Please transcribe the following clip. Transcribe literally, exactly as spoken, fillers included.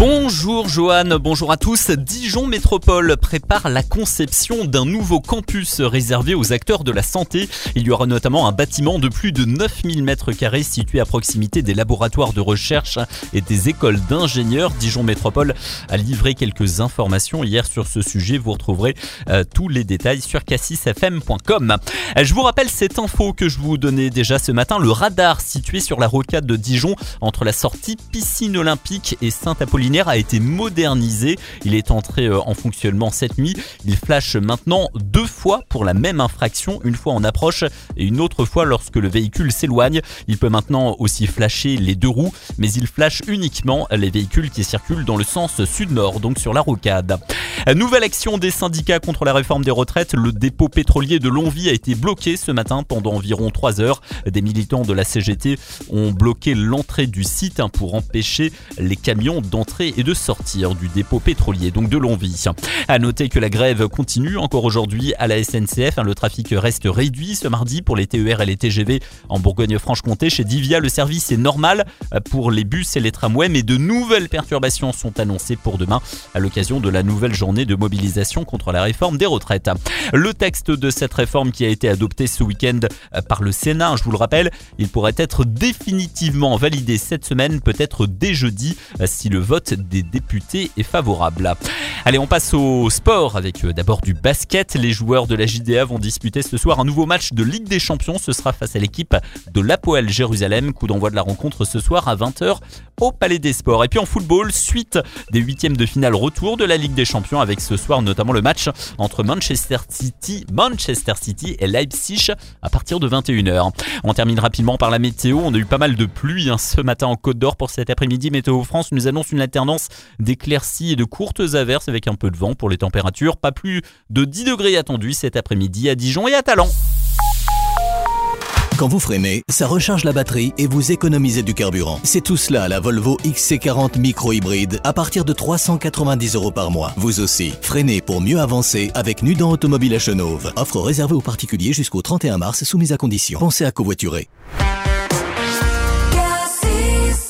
Bonjour Johan, bonjour à tous. Dijon Métropole prépare la conception d'un nouveau campus réservé aux acteurs de la santé. Il y aura notamment un bâtiment de plus de neuf mille mètres carrés situé à proximité des laboratoires de recherche et des écoles d'ingénieurs. Dijon Métropole a livré quelques informations hier sur ce sujet. Vous retrouverez euh, tous les détails sur cassis f m point com. Je vous rappelle cette info que je vous donnais déjà ce matin. Le radar situé sur la rocade de Dijon entre la sortie piscine olympique et Saint-Apollinaire a été modernisé. Il est entré en fonctionnement cette nuit. Il flash maintenant deux fois pour la même infraction, une fois en approche et une autre fois lorsque le véhicule s'éloigne. Il peut maintenant aussi flasher les deux roues, mais il flash uniquement les véhicules qui circulent dans le sens sud-nord, donc sur la rocade. Nouvelle action des syndicats contre la réforme des retraites. Le dépôt pétrolier de Longwy a été bloqué ce matin pendant environ trois heures. Des militants de la C G T ont bloqué l'entrée du site pour empêcher les camions d'entrer et de sortir du dépôt pétrolier, donc de Longwy. À noter que la grève continue encore aujourd'hui à la S N C F. Le trafic reste réduit ce mardi pour les T E R et les T G V en Bourgogne-Franche-Comté. Chez Divia, le service est normal pour les bus et les tramways, mais de nouvelles perturbations sont annoncées pour demain à l'occasion de la nouvelle journée de mobilisation contre la réforme des retraites. Le texte de cette réforme qui a été adopté ce week-end par le Sénat, je vous le rappelle, il pourrait être définitivement validé cette semaine, peut-être dès jeudi, si le vote des députés est favorable. Allez, on passe au sport avec d'abord du basket. Les joueurs de la J D A vont disputer ce soir un nouveau match de Ligue des Champions. Ce sera face à l'équipe de l'Hapoel Jérusalem. Coup d'envoi de la rencontre ce soir à vingt heures au Palais des Sports. Et puis en football, suite des huitièmes de finale retour de la Ligue des Champions avec ce soir notamment le match entre Manchester City, Manchester City et Leipzig à partir de vingt et une heures. On termine rapidement par la météo. On a eu pas mal de pluie hein, ce matin en Côte d'Or. Pour cet après-midi, Météo France nous annonce une alternance d'éclaircies et de courtes averses avec un peu de vent pour les températures. Pas plus de dix degrés attendus cet après-midi à Dijon et à Talent. Quand vous freinez, ça recharge la batterie et vous économisez du carburant. C'est tout cela la Volvo X C quarante micro-hybride à partir de trois cent quatre-vingt-dix euros par mois. Vous aussi, freinez pour mieux avancer avec Nudan Automobile à Chenôve. Offre réservée aux particuliers jusqu'au trente et un mars soumise à condition. Pensez à covoiturer.